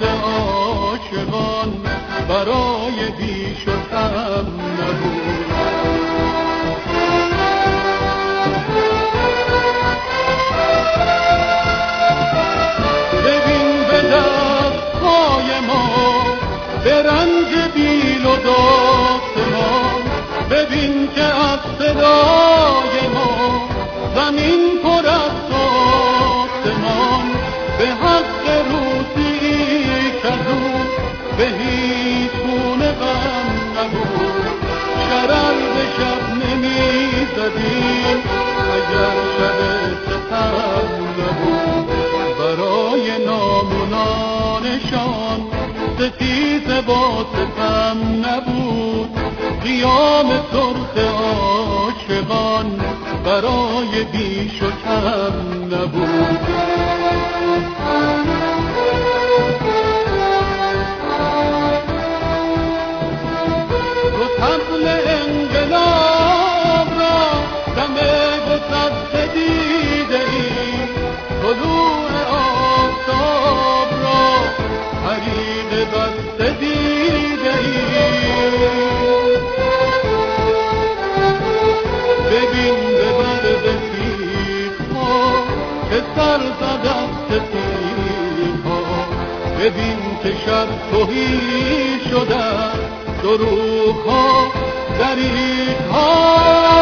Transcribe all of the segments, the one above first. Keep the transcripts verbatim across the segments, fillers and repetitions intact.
عاشقان برای بیش و کم نبود. ببین به دستهای ما به رنج بیل و داستمان، ببین که از صدای ما زمین پر از آسمان، به حق روزی کزو به هیچ گونه غم نبود. شرر به شب نمی زدیم اگر شب ستم نبود. برای نامونانشان ستیز با ستم نبود. قیام سرخ عاشقان برای بیش و کم نبود. رو طبل انقلاب را دم گسسته دیده ایم، طلوع آفتاب را حریق بسته دیده ایم. ببین به برد تیغ‌ها که سر زد از ستیغ‌ها، ببین که شب تهی شده دروغ‌ها دریغ‌ها.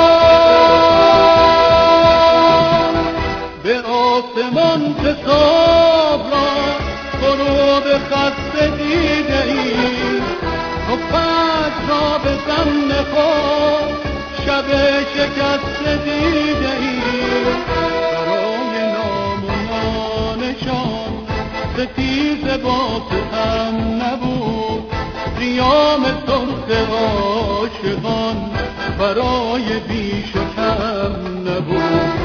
به آسمان که صبح را غروب خسته دیده ای، تو فجر را به زمن خود شب شکسته دیده ای. برای نامونانشان ستیز با ستم نبود. قیام سرخ عاشقان برای بیش و کم نبود.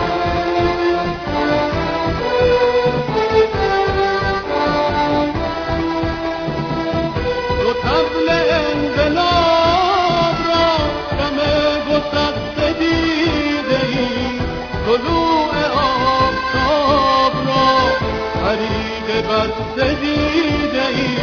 دو طبل انقلاب را دم گسسته دیده ای، طلوع آفتاب را حریق بسته دیده ای.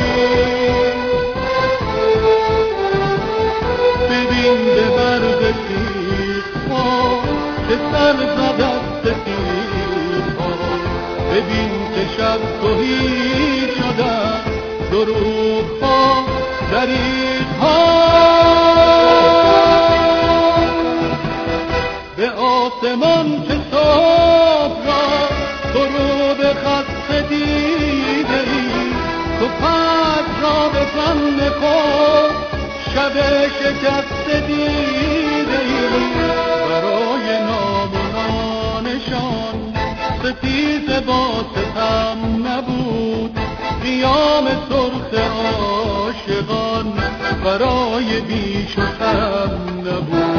ببین به برق تیغ‌ها که سر زد از ستیغ‌ها، ببین که شب تهی شده دروغ‌ها دریغ‌ها. به آسمان که صبح را غروب خسته دیده ای، تو فجر را به زمن خود شب شکسته دیده ای. برای نامونانشان ستیز با ستم نبود. قیام سرخ عاشقان برای بیش و کم نبود.